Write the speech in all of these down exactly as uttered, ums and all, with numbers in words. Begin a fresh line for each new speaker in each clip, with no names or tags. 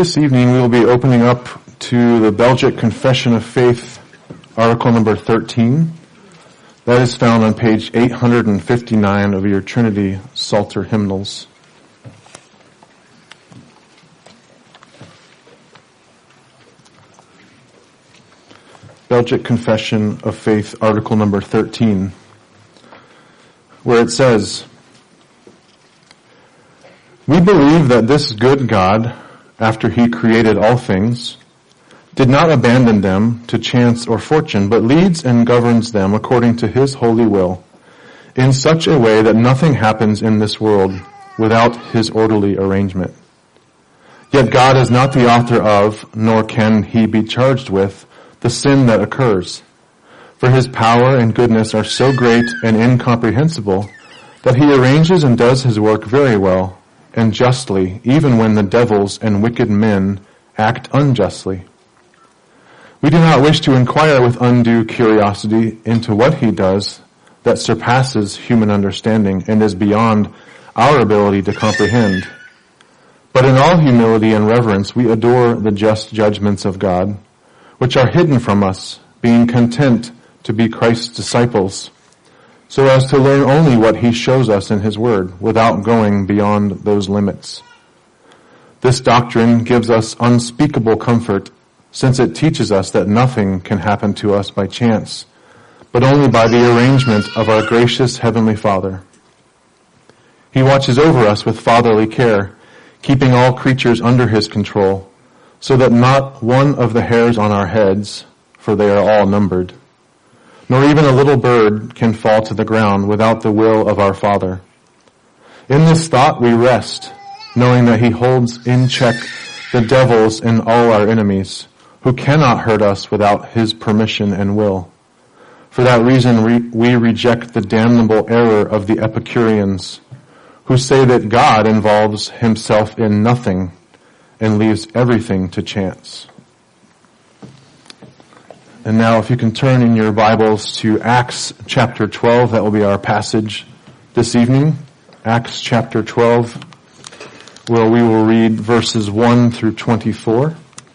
This evening we will be opening up to the Belgic Confession of Faith, article number thirteen. That is found on page eight hundred fifty-nine of your Trinity Psalter hymnals. Belgic Confession of Faith, article number thirteen, where it says, "We believe that this good God, after he created all things, did not abandon them to chance or fortune, but leads and governs them according to his holy will, in such a way that nothing happens in this world without his orderly arrangement. Yet God is not the author of, nor can he be charged with, the sin that occurs. For his power and goodness are so great and incomprehensible that he arranges and does his work very well and justly, even when the devils and wicked men act unjustly. We do not wish to inquire with undue curiosity into what he does that surpasses human understanding and is beyond our ability to comprehend. But in all humility and reverence we adore the just judgments of God, which are hidden from us, being content to be Christ's disciples, so as to learn only what he shows us in his word, without going beyond those limits. This doctrine gives us unspeakable comfort, since it teaches us that nothing can happen to us by chance, but only by the arrangement of our gracious Heavenly Father. He watches over us with fatherly care, keeping all creatures under his control, so that not one of the hairs on our heads, for they are all numbered, nor even a little bird can fall to the ground without the will of our Father. In this thought we rest, knowing that he holds in check the devils and all our enemies, who cannot hurt us without his permission and will. For that reason we, we reject the damnable error of the Epicureans, who say that God involves himself in nothing and leaves everything to chance." And now if you can turn in your Bibles to Acts chapter twelve, that will be our passage this evening. Acts chapter twelve, where we will read verses one through twenty-four.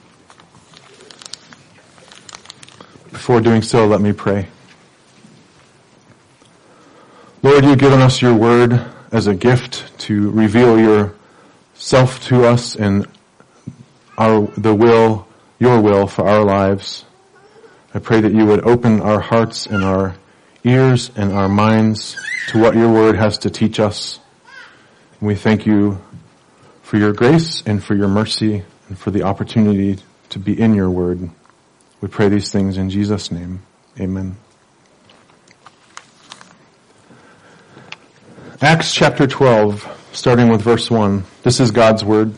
Before doing so, let me pray. Lord, you've given us your word as a gift to reveal yourself to us and our, the will, your will for our lives. I pray that you would open our hearts and our ears and our minds to what your word has to teach us. And we thank you for your grace and for your mercy and for the opportunity to be in your word. We pray these things in Jesus' name. Amen. Acts chapter twelve, starting with verse one. This is God's word.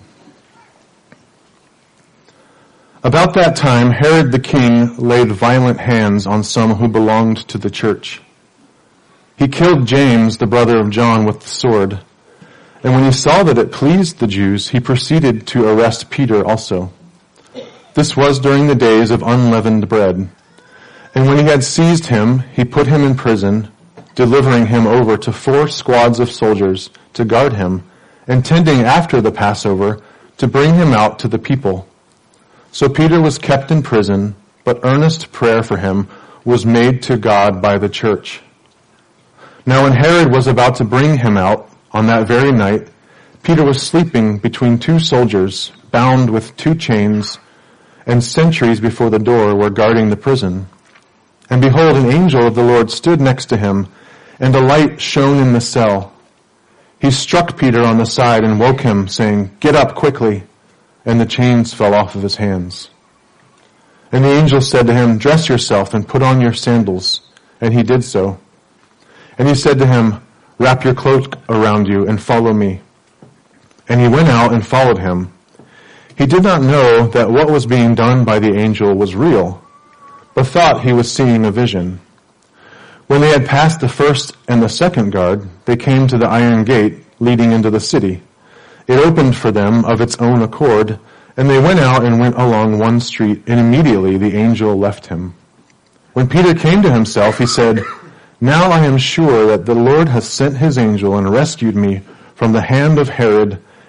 "About that time, Herod the king laid violent hands on some who belonged to the church. He killed James, the brother of John, with the sword. And when he saw that it pleased the Jews, he proceeded to arrest Peter also. This was during the days of unleavened bread. And when he had seized him, he put him in prison, delivering him over to four squads of soldiers to guard him, intending after the Passover to bring him out to the people. So Peter was kept in prison, but earnest prayer for him was made to God by the church. Now when Herod was about to bring him out on that very night, Peter was sleeping between two soldiers, bound with two chains, and sentries before the door were guarding the prison. And behold, an angel of the Lord stood next to him, and a light shone in the cell. He struck Peter on the side and woke him, saying, 'Get up quickly.' And the chains fell off of his hands. And the angel said to him, 'Dress yourself and put on your sandals.' And he did so. And he said to him, 'Wrap your cloak around you and follow me.' And he went out and followed him. He did not know that what was being done by the angel was real, but thought he was seeing a vision. When they had passed the first and the second guard, they came to the iron gate leading into the city. It opened for them of its own accord, and they went out and went along one street, and immediately the angel left him. When Peter came to himself, he said, 'Now I am sure that the Lord has sent his angel and rescued me from the hand of Herod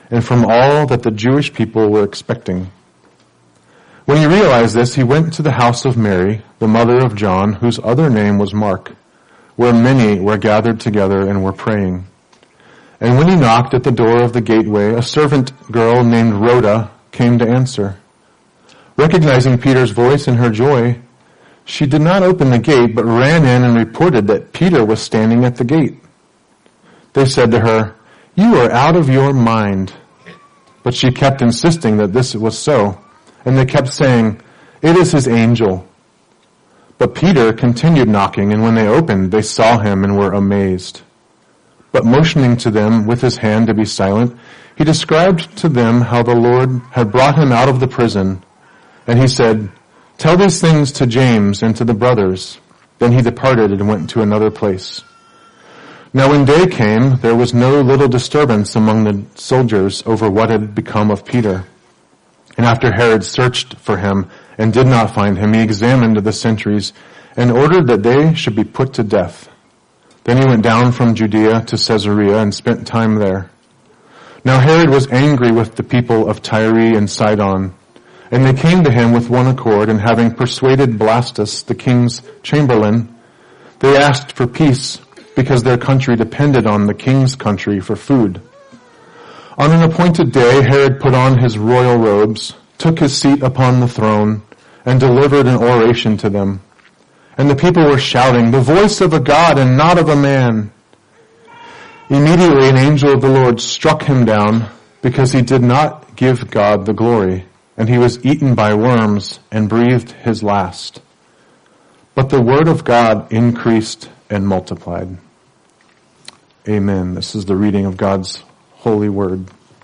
and from all that the Jewish people were expecting. When he realized this, he went to the house of Mary, the mother of John, whose other name was Mark, where many were gathered together and were praying. And when he knocked at the door of the gateway, a servant girl named Rhoda came to answer. Recognizing Peter's voice in her joy, she did not open the gate, but ran in and reported that Peter was standing at the gate. They said to her, "You are out of your mind." But she kept insisting that this was so, and they kept saying, "It is his angel." But Peter continued knocking, and when they opened, they saw him and were amazed. But motioning to them with his hand to be silent, he described to them how the Lord had brought him out of the prison. And he said, "Tell these things to James and to the brothers." Then he departed and went to another place. Now when day came, there was no little disturbance among the soldiers over what had become of Peter. And after Herod searched for him and did not find him, he examined the sentries and ordered that they should be put to death. Then he went down from Judea to Caesarea and spent time there. Now Herod was angry with the people of Tyre and Sidon, and they came to him with one accord, and having persuaded Blastus, the king's chamberlain, they asked for peace, because their country depended on the king's country for food. On an appointed day, Herod put on his royal robes, took his seat upon the throne, and delivered an oration to them. And the people were shouting, "The voice of a God and not of a man." Immediately an angel of the Lord struck him down, because he did not give God the glory, and he was eaten by worms and breathed his last. But the word of God increased and multiplied. Amen. This is the reading of God's holy word.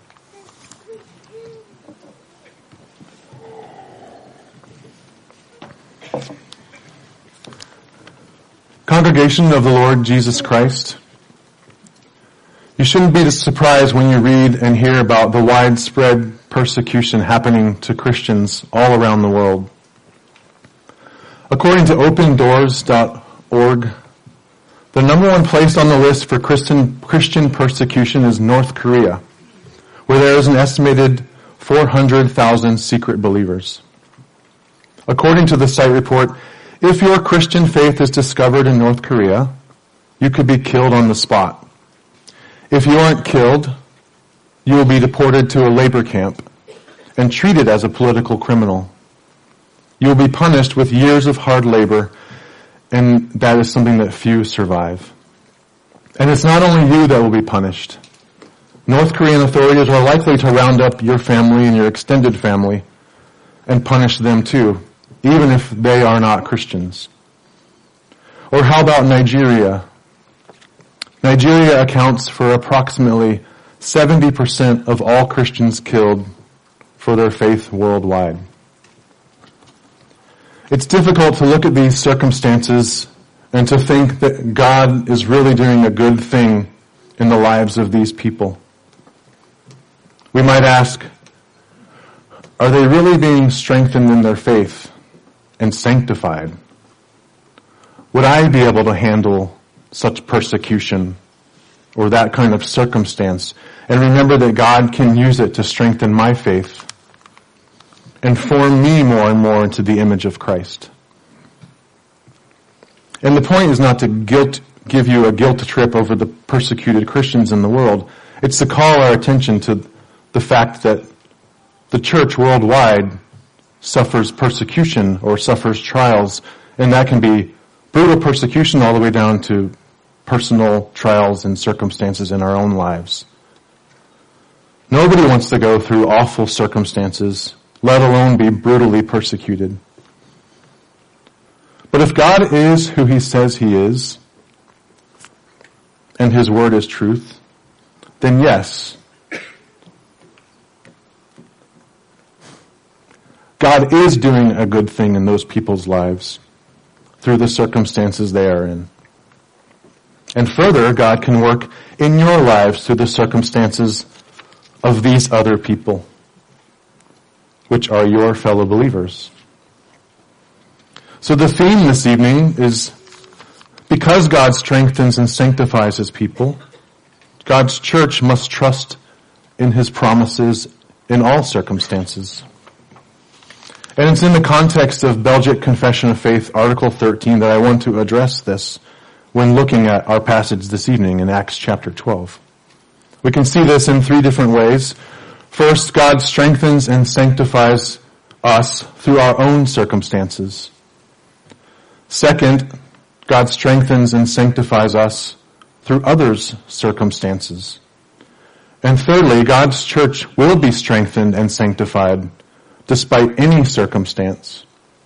Congregation of the Lord Jesus Christ, you shouldn't be surprised when you read and hear about the widespread persecution happening to Christians all around the world. According to open doors dot org, the number one place on the list for Christian, Christian persecution is North Korea, where there is an estimated four hundred thousand secret believers. According to the site report, if your Christian faith is discovered in North Korea, you could be killed on the spot. If you aren't killed, you will be deported to a labor camp and treated as a political criminal. You will be punished with years of hard labor, and that is something that few survive. And it's not only you that will be punished. North Korean authorities are likely to round up your family and your extended family and punish them too, even if they are not Christians. Or how about Nigeria? Nigeria accounts for approximately seventy percent of all Christians killed for their faith worldwide. It's difficult to look at these circumstances and to think that God is really doing a good thing in the lives of these people. We might ask, are they really being strengthened in their faith and sanctified? Would I be able to handle such persecution or that kind of circumstance and remember that God can use it to strengthen my faith and form me more and more into the image of Christ? And the point is not to guilt, give you a guilt trip over the persecuted Christians in the world. It's to call our attention to the fact that the church worldwide suffers persecution or suffers trials, and that can be brutal persecution all the way down to personal trials and circumstances in our own lives. Nobody wants to go through awful circumstances, let alone be brutally persecuted. But if God is who He says He is, and His word is truth, then yes, God is doing a good thing in those people's lives through the circumstances they are in. And further, God can work in your lives through the circumstances of these other people, which are your fellow believers. So the theme this evening is, because God strengthens and sanctifies His people, God's church must trust in his promises in all circumstances. And it's in the context of Belgic Confession of Faith, Article thirteen, that I want to address this when looking at our passage this evening in Acts chapter twelve. We can see this in three different ways. First, God strengthens and sanctifies us through our own circumstances. Second, God strengthens and sanctifies us through others' circumstances. And thirdly, God's church will be strengthened and sanctified despite any circumstance.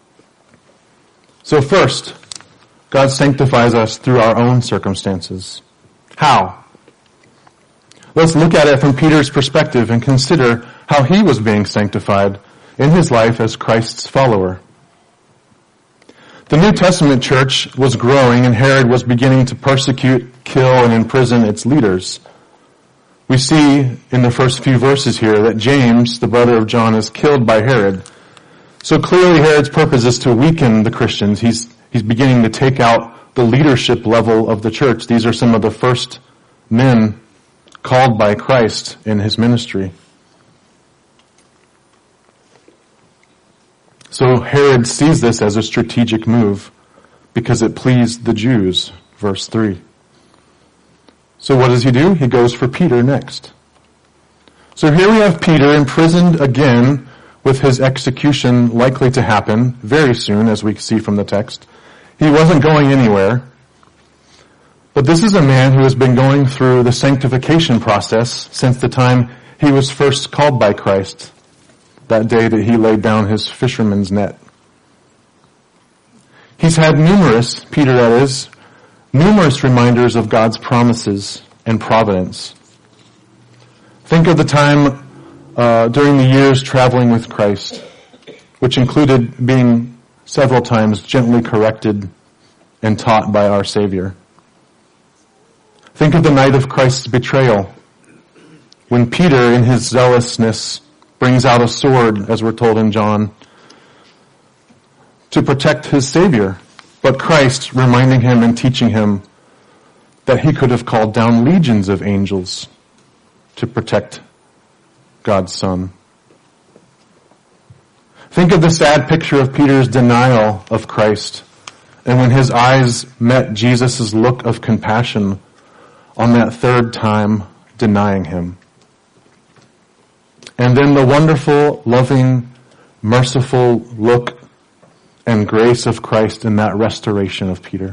So first, God sanctifies us through our own circumstances. How? Let's look at it from Peter's perspective and consider how he was being sanctified in his life as Christ's follower. The New Testament church was growing and Herod was beginning to persecute, kill, and imprison its leaders. We see in the first few verses here that James, the brother of John, is killed by Herod. So clearly Herod's purpose is to weaken the Christians. He's, he's beginning to take out the leadership level of the church. These are some of the first men called by Christ in his ministry. So Herod sees this as a strategic move because it pleased the Jews. Verse three. So what does he do? He goes for Peter next. So here we have Peter imprisoned again with his execution likely to happen very soon, as we see from the text. He wasn't going anywhere. But this is a man who has been going through the sanctification process since the time he was first called by Christ, that day that he laid down his fisherman's net. He's had numerous, Peter that is, numerous reminders of God's promises and providence. Think of the time uh, during the years traveling with Christ, which included being several times gently corrected and taught by our Savior. Think of the night of Christ's betrayal, when Peter, in his zealousness, brings out a sword, as we're told in John, to protect his Savior. But Christ reminding him and teaching him that he could have called down legions of angels to protect God's Son. Think of the sad picture of Peter's denial of Christ, and when his eyes met Jesus' look of compassion on that third time denying him. And then the wonderful, loving, merciful look and grace of Christ in that restoration of Peter.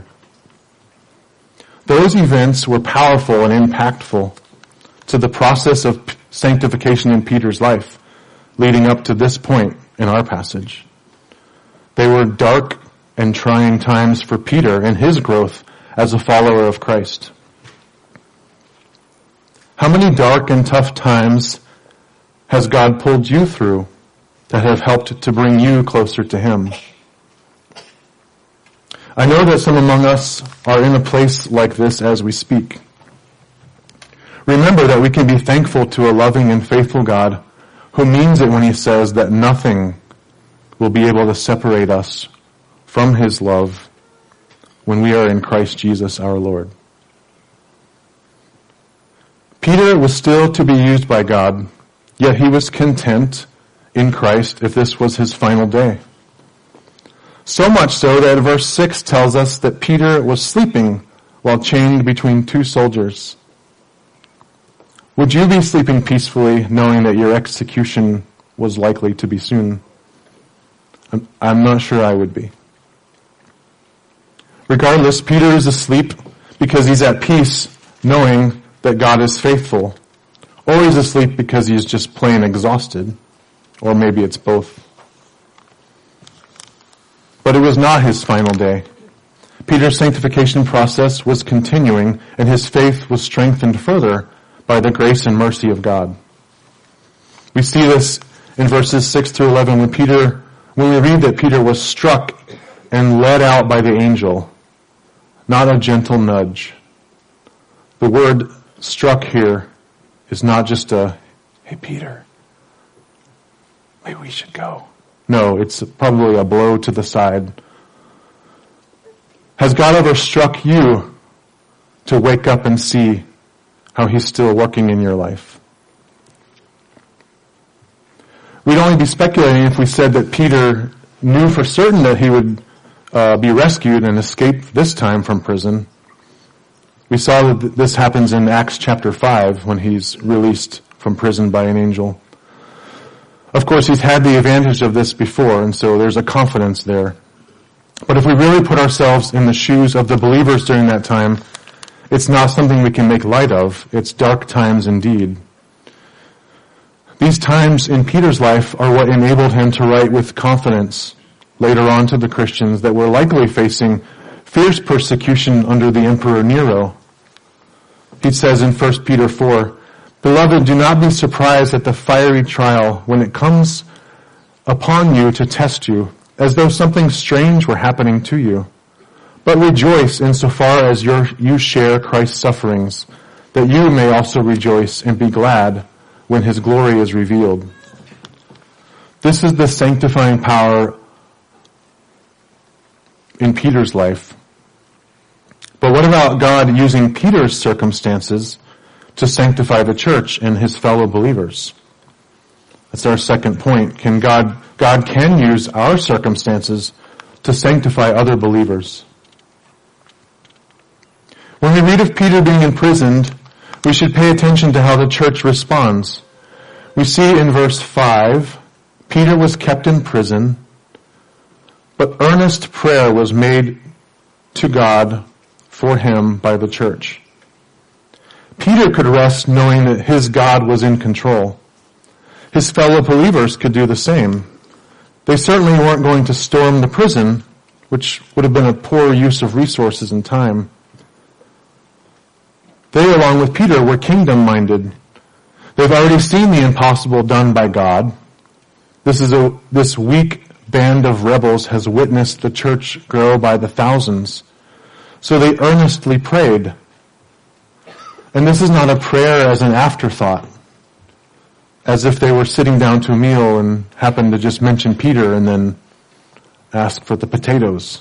Those events were powerful and impactful to the process of sanctification in Peter's life, leading up to this point in our passage. They were dark and trying times for Peter in his growth as a follower of Christ. How many dark and tough times has God pulled you through that have helped to bring you closer to Him? I know that some among us are in a place like this as we speak. Remember that we can be thankful to a loving and faithful God who means it when He says that nothing will be able to separate us from His love when we are in Christ Jesus our Lord. Peter was still to be used by God, yet he was content in Christ if this was his final day. So much so that verse six tells us that Peter was sleeping while chained between two soldiers. Would you be sleeping peacefully knowing that your execution was likely to be soon? I'm, I'm not sure I would be. Regardless, Peter is asleep because he's at peace knowing that God is faithful. Or he's asleep because he's just plain exhausted. Or maybe it's both. But it was not his final day. Peter's sanctification process was continuing, and his faith was strengthened further by the grace and mercy of God. We see this in verses six through eleven when Peter, when we read that Peter was struck and led out by the angel, not a gentle nudge. The word struck here is not just a, hey Peter, maybe we should go. No, it's probably a blow to the side. Has God ever struck you to wake up and see how He's still working in your life? We'd only be speculating if we said that Peter knew for certain that he would uh, be rescued and escape this time from prison. We saw that this happens in Acts chapter five when he's released from prison by an angel. Of course, he's had the advantage of this before, and so there's a confidence there. But if we really put ourselves in the shoes of the believers during that time, it's not something we can make light of. It's dark times indeed. These times in Peter's life are what enabled him to write with confidence later on to the Christians that were likely facing fierce persecution under the Emperor Nero. He says in First Peter four, "Beloved, do not be surprised at the fiery trial when it comes upon you to test you, as though something strange were happening to you. But rejoice insofar as your, you share Christ's sufferings, that you may also rejoice and be glad when his glory is revealed." This is the sanctifying power in Peter's life. But what about God using Peter's circumstances to sanctify the church and his fellow believers? That's our second point. Can God, God can use our circumstances to sanctify other believers. When we read of Peter being imprisoned, we should pay attention to how the church responds. We see in verse five, Peter was kept in prison, but earnest prayer was made to God for him by the church. Peter could rest knowing that his God was in control. His fellow believers could do the same. They certainly weren't going to storm the prison, which would have been a poor use of resources and time. They, along with Peter, were kingdom-minded. They've already seen the impossible done by God. This is a, this weak band of rebels has witnessed the church grow by the thousands. So they earnestly prayed. And this is not a prayer as an afterthought, as if they were sitting down to a meal and happened to just mention Peter and then ask for the potatoes.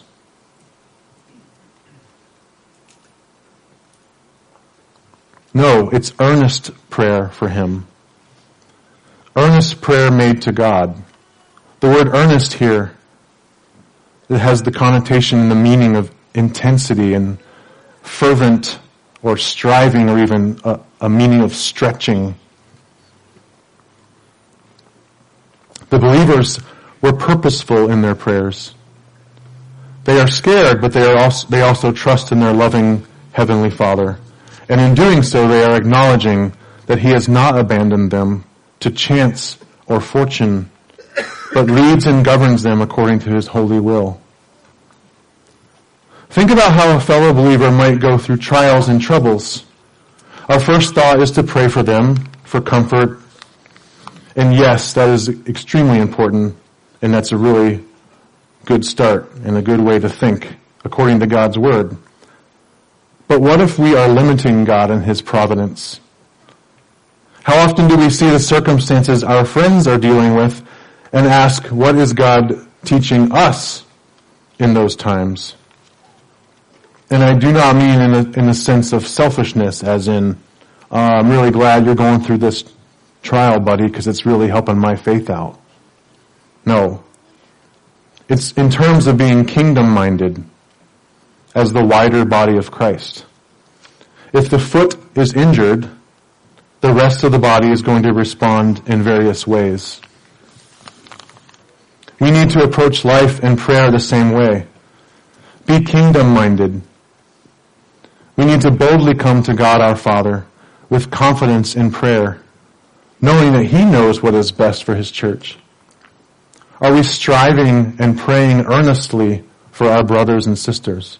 No, it's earnest prayer for him. Earnest prayer made to God. The word earnest here, it has the connotation and the meaning of intensity and fervent or striving, or even a, a meaning of stretching. The believers were purposeful in their prayers. They are scared, but they are also, they also trust in their loving Heavenly Father. And in doing so, they are acknowledging that He has not abandoned them to chance or fortune, but leads and governs them according to His holy will. Think about how a fellow believer might go through trials and troubles. Our first thought is to pray for them, for comfort. And yes, that is extremely important, and that's a really good start and a good way to think according to God's Word. But what if we are limiting God and His providence? How often do we see the circumstances our friends are dealing with and ask, what is God teaching us in those times? And I do not mean in a, in a sense of selfishness, as in, uh, I'm really glad you're going through this trial, buddy, because it's really helping my faith out. No. It's in terms of being kingdom-minded as the wider body of Christ. If the foot is injured, the rest of the body is going to respond in various ways. We need to approach life and prayer the same way. Be kingdom-minded. We need to boldly come to God our Father with confidence in prayer, knowing that He knows what is best for His church. Are we striving and praying earnestly for our brothers and sisters?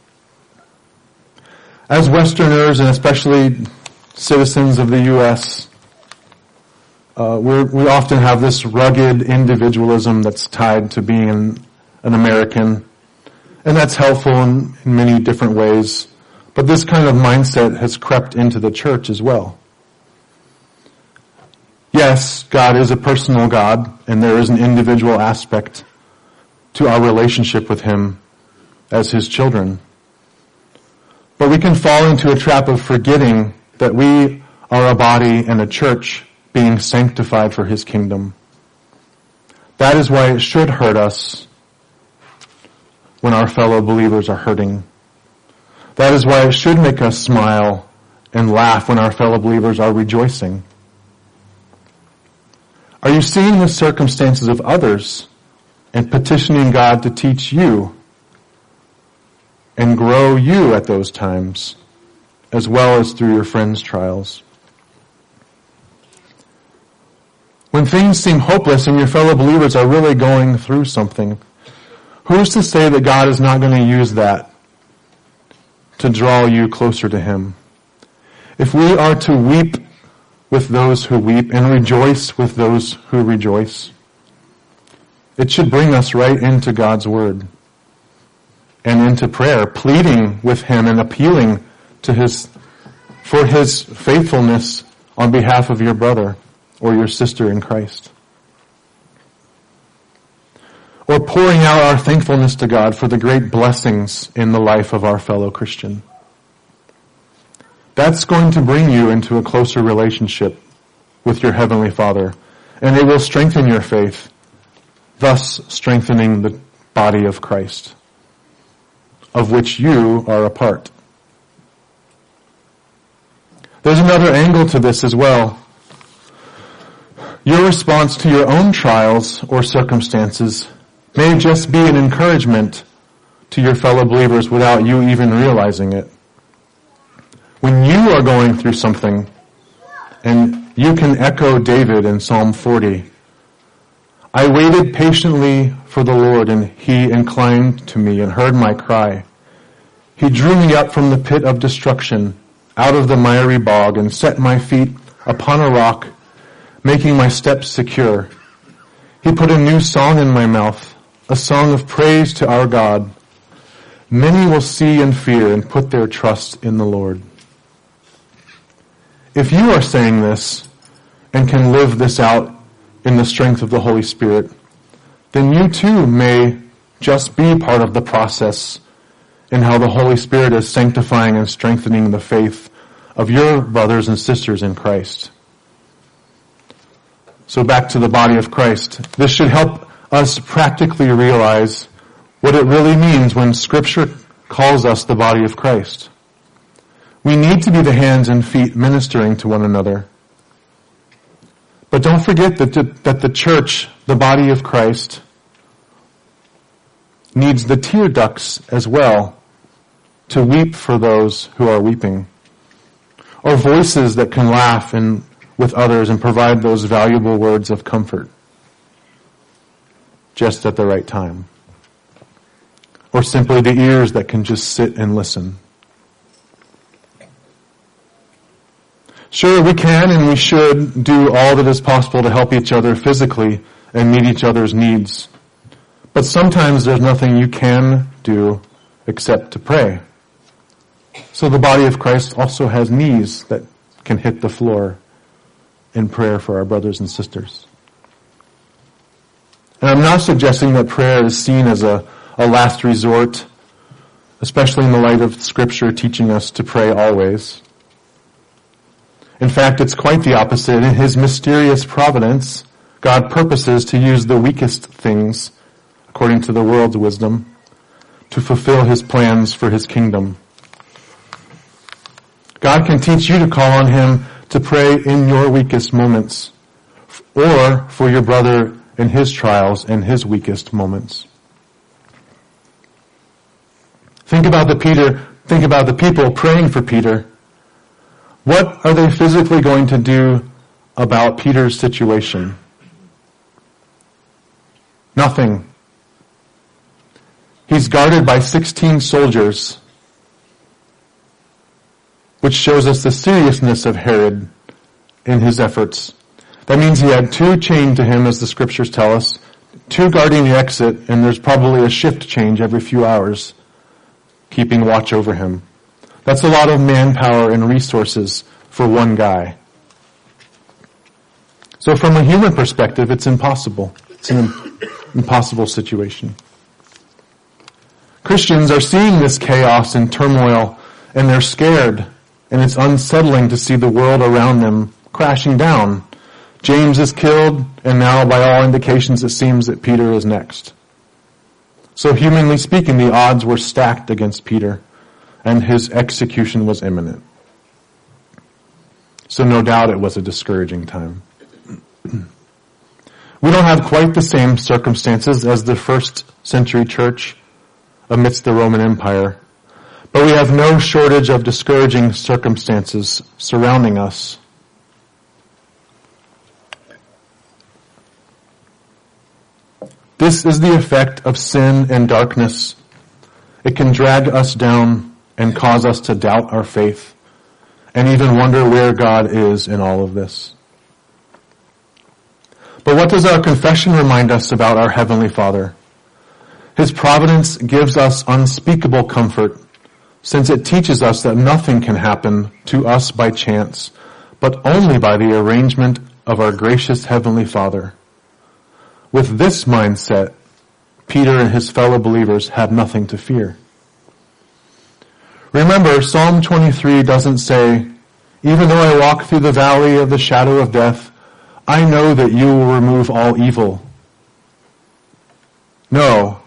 As Westerners, and especially citizens of the U S, uh, we're, we often have this rugged individualism that's tied to being an, an American, and that's helpful in, in many different ways. But this kind of mindset has crept into the church as well. Yes, God is a personal God, and there is an individual aspect to our relationship with Him as His children. But we can fall into a trap of forgetting that we are a body and a church being sanctified for His kingdom. That is why it should hurt us when our fellow believers are hurting. That is why it should make us smile and laugh when our fellow believers are rejoicing. Are you seeing the circumstances of others and petitioning God to teach you and grow you at those times, as well as through your friends' trials? When things seem hopeless and your fellow believers are really going through something, who's to say that God is not going to use that to draw you closer to Him? If we are to weep with those who weep and rejoice with those who rejoice, it should bring us right into God's Word and into prayer, pleading with Him and appealing to His, for His faithfulness on behalf of your brother or your sister in Christ. Or pouring out our thankfulness to God for the great blessings in the life of our fellow Christian. That's going to bring you into a closer relationship with your Heavenly Father, and it will strengthen your faith, thus strengthening the body of Christ, of which you are a part. There's another angle to this as well. Your response to your own trials or circumstances may just be an encouragement to your fellow believers without you even realizing it. When you are going through something, and you can echo David in Psalm forty, I waited patiently for the Lord, and He inclined to me and heard my cry. He drew me up from the pit of destruction, out of the miry bog, and set my feet upon a rock, making my steps secure. He put a new song in my mouth, a song of praise to our God. Many will see and fear and put their trust in the Lord. If you are saying this and can live this out in the strength of the Holy Spirit, then you too may just be part of the process in how the Holy Spirit is sanctifying and strengthening the faith of your brothers and sisters in Christ. So back to the body of Christ. This should help us practically realize what it really means when Scripture calls us the body of Christ. We need to be the hands and feet ministering to one another. But don't forget that the, that the church, the body of Christ, needs the tear ducts as well to weep for those who are weeping. Or voices that can laugh and with others and provide those valuable words of comfort just at the right time. Or simply the ears that can just sit and listen. Sure, we can and we should do all that is possible to help each other physically and meet each other's needs. But sometimes there's nothing you can do except to pray. So the body of Christ also has knees that can hit the floor in prayer for our brothers and sisters. And I'm not suggesting that prayer is seen as a, a last resort, especially in the light of Scripture teaching us to pray always. In fact, it's quite the opposite. In His mysterious providence, God purposes to use the weakest things, according to the world's wisdom, to fulfill His plans for His kingdom. God can teach you to call on Him to pray in your weakest moments, or for your brother in his trials and his weakest moments. Think about the Peter, think about the people praying for Peter. What are they physically going to do about Peter's situation? Nothing. He's guarded by sixteen soldiers, which shows us the seriousness of Herod in his efforts. That means he had two chained to him, as the Scriptures tell us, two guarding the exit, and there's probably a shift change every few hours, keeping watch over him. That's a lot of manpower and resources for one guy. So from a human perspective, it's impossible. It's an impossible situation. Christians are seeing this chaos and turmoil, and they're scared, and it's unsettling to see the world around them crashing down, James is killed, and now by all indications it seems that Peter is next. So humanly speaking, the odds were stacked against Peter, and his execution was imminent. So no doubt it was a discouraging time. We don't have quite the same circumstances as the first century church amidst the Roman Empire, but we have no shortage of discouraging circumstances surrounding us. This is the effect of sin and darkness. It can drag us down and cause us to doubt our faith and even wonder where God is in all of this. But what does our confession remind us about our Heavenly Father? His providence gives us unspeakable comfort, since it teaches us that nothing can happen to us by chance, but only by the arrangement of our gracious Heavenly Father. With this mindset, Peter and his fellow believers had nothing to fear. Remember, Psalm twenty-three doesn't say, "Even though I walk through the valley of the shadow of death, I know that you will remove all evil." No.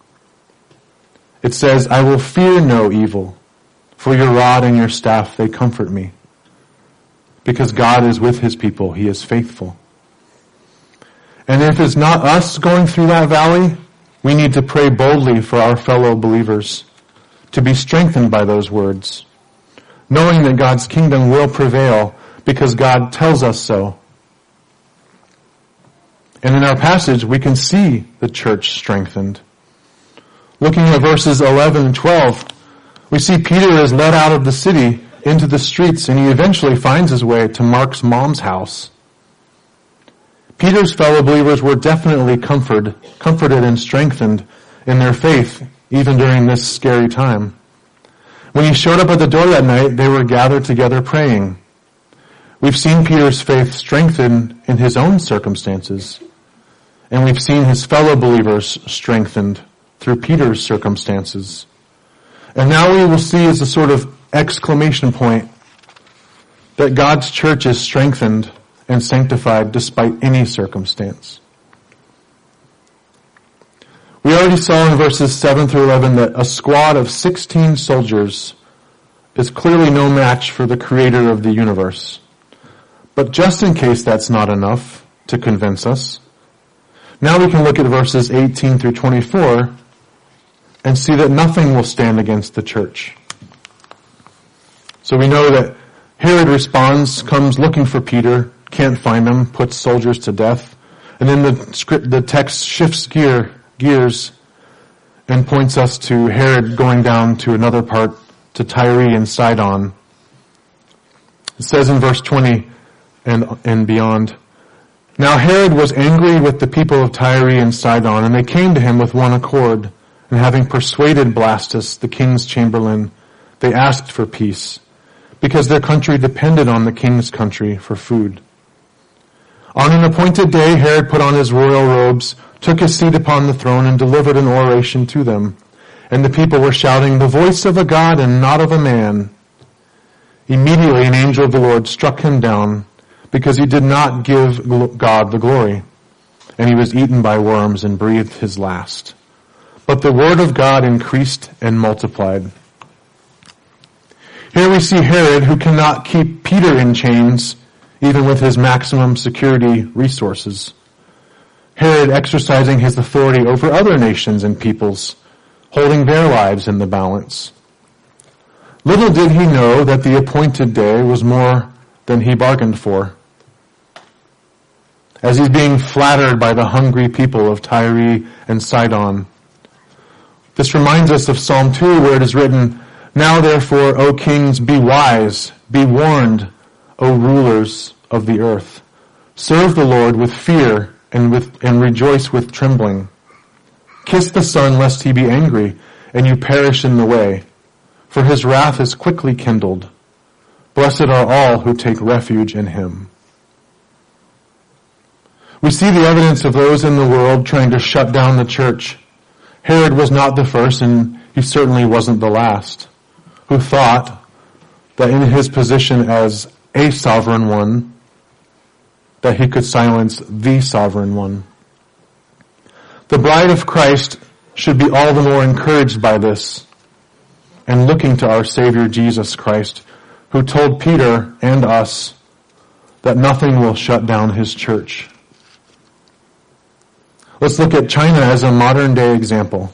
It says, "I will fear no evil, for your rod and your staff, they comfort me." Because God is with his people, he is faithful. And if it's not us going through that valley, we need to pray boldly for our fellow believers to be strengthened by those words, knowing that God's kingdom will prevail because God tells us so. And in our passage, we can see the church strengthened. Looking at verses eleven and twelve, we see Peter is led out of the city into the streets, and he eventually finds his way to Mark's mom's house. Peter's fellow believers were definitely comforted, comforted and strengthened in their faith, even during this scary time. When he showed up at the door that night, they were gathered together praying. We've seen Peter's faith strengthened in his own circumstances, and we've seen his fellow believers strengthened through Peter's circumstances. And now we will see as a sort of exclamation point that God's church is strengthened and sanctified despite any circumstance. We already saw in verses seven through eleven that a squad of sixteen soldiers is clearly no match for the creator of the universe. But just in case that's not enough to convince us, now we can look at verses eighteen through twenty-four and see that nothing will stand against the church. So we know that Herod responds, comes looking for Peter, can't find him, puts soldiers to death. And then the script, the text shifts gear, gears and points us to Herod going down to another part, to Tyre and Sidon. It says in verse twenty and, and beyond, "Now Herod was angry with the people of Tyre and Sidon, and they came to him with one accord. And having persuaded Blastus, the king's chamberlain, they asked for peace, because their country depended on the king's country for food. On an appointed day, Herod put on his royal robes, took his seat upon the throne, and delivered an oration to them. And the people were shouting, 'The voice of a God and not of a man.' Immediately an angel of the Lord struck him down, because he did not give God the glory. And he was eaten by worms and breathed his last. But the word of God increased and multiplied." Here we see Herod, who cannot keep Peter in chains, even with his maximum security resources. Herod exercising his authority over other nations and peoples, holding their lives in the balance. Little did he know that the appointed day was more than he bargained for. As he's being flattered by the hungry people of Tyre and Sidon. This reminds us of Psalm two, where it is written, "Now therefore, O kings, be wise, be warned, O rulers of the earth. Serve the Lord with fear and with and rejoice with trembling. Kiss the Son, lest he be angry, and you perish in the way, for his wrath is quickly kindled. Blessed are all who take refuge in him." We see the evidence of those in the world trying to shut down the church. Herod was not the first, and he certainly wasn't the last, who thought that in his position as a sovereign one, that he could silence the sovereign one. The bride of Christ should be all the more encouraged by this and looking to our Savior Jesus Christ, who told Peter and us that nothing will shut down his church. Let's look at China as a modern day example.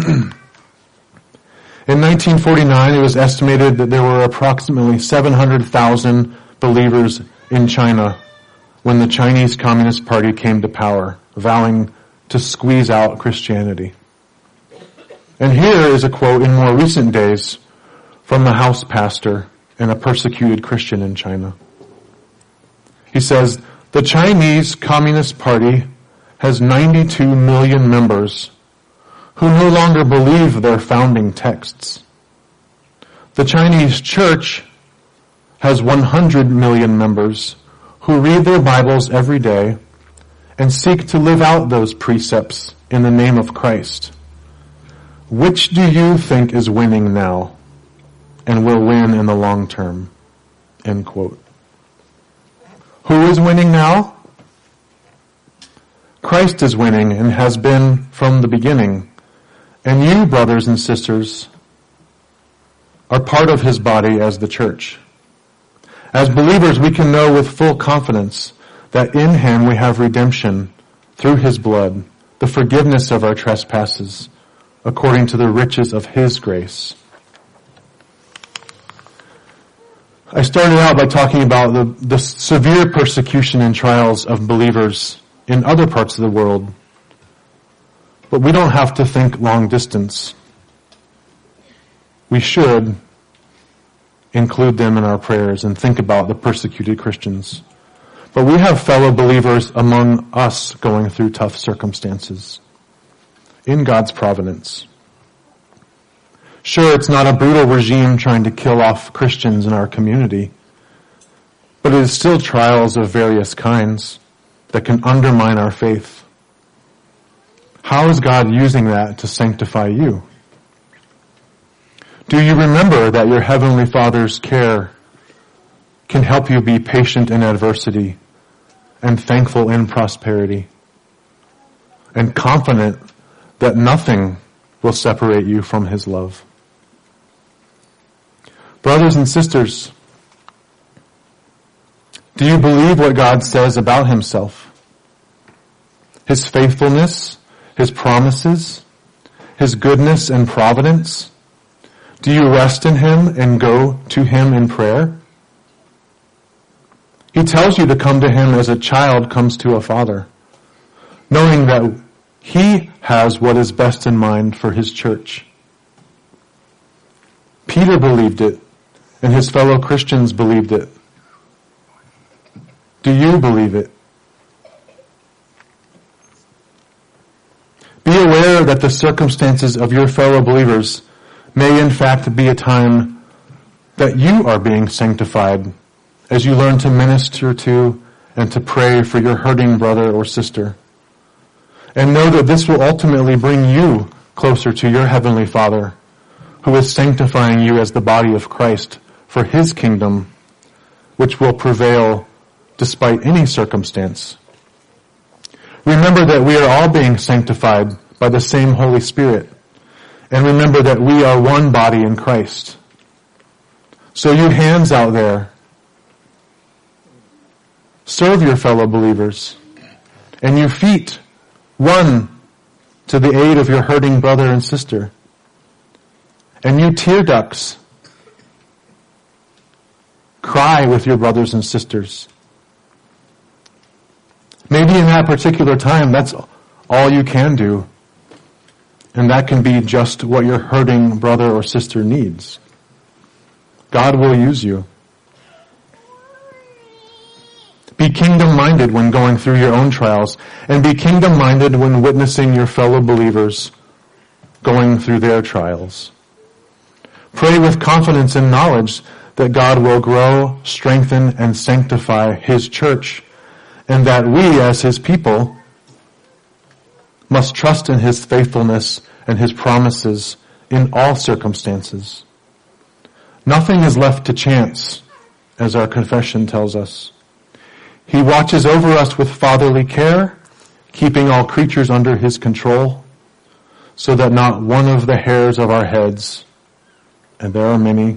In nineteen forty-nine, it was estimated that there were approximately seven hundred thousand believers in China when the Chinese Communist Party came to power, vowing to squeeze out Christianity. And here is a quote in more recent days from the house pastor and a persecuted Christian in China. He says, "The Chinese Communist Party has ninety-two million members who no longer believe their founding texts. The Chinese church has one hundred million members who read their Bibles every day and seek to live out those precepts in the name of Christ. Which do you think is winning now and will win in the long term?" End quote. Who is winning now? Christ is winning and has been from the beginning. And you, brothers and sisters, are part of his body as the church. As believers, we can know with full confidence that in him we have redemption through his blood, the forgiveness of our trespasses, according to the riches of his grace. I started out by talking about the, the severe persecution and trials of believers in other parts of the world. But we don't have to think long distance. We should include them in our prayers and think about the persecuted Christians. But we have fellow believers among us going through tough circumstances in God's providence. Sure, it's not a brutal regime trying to kill off Christians in our community, but it is still trials of various kinds that can undermine our faith. How is God using that to sanctify you? Do you remember that your Heavenly Father's care can help you be patient in adversity and thankful in prosperity and confident that nothing will separate you from his love? Brothers and sisters, do you believe what God says about himself? His faithfulness, his promises, his goodness and providence? Do you rest in him and go to him in prayer? He tells you to come to him as a child comes to a father, knowing that he has what is best in mind for his church. Peter believed it, and his fellow Christians believed it. Do you believe it? Be aware that the circumstances of your fellow believers may in fact be a time that you are being sanctified as you learn to minister to and to pray for your hurting brother or sister. And know that this will ultimately bring you closer to your Heavenly Father, who is sanctifying you as the body of Christ for his kingdom, which will prevail despite any circumstance. Remember that we are all being sanctified by the same Holy Spirit. And remember that we are one body in Christ. So you hands out there, serve your fellow believers. And you feet, run to the aid of your hurting brother and sister. And you tear ducts, cry with your brothers and sisters. Maybe in that particular time, that's all you can do. And that can be just what your hurting brother or sister needs. God will use you. Be kingdom-minded when going through your own trials, and be kingdom-minded when witnessing your fellow believers going through their trials. Pray with confidence and knowledge that God will grow, strengthen, and sanctify his church, and that we, as his people, must trust in his faithfulness and his promises in all circumstances. Nothing is left to chance, as our confession tells us. He watches over us with fatherly care, keeping all creatures under his control, so that not one of the hairs of our heads, and there are many,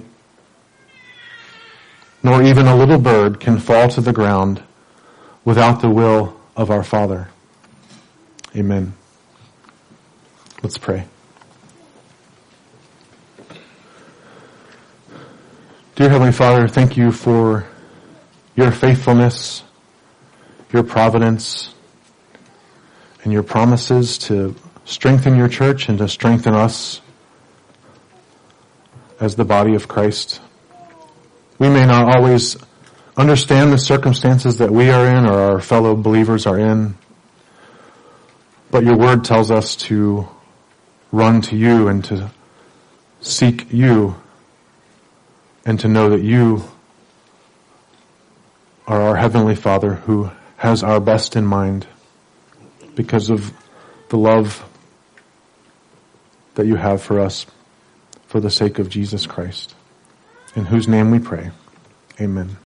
nor even a little bird can fall to the ground without the will of our Father. Amen. Let's pray. Dear Heavenly Father, thank you for your faithfulness, your providence, and your promises to strengthen your church and to strengthen us as the body of Christ. We may not always understand the circumstances that we are in or our fellow believers are in, but your word tells us to run to you and to seek you and to know that you are our Heavenly Father who has our best in mind because of the love that you have for us for the sake of Jesus Christ, in whose name we pray. Amen.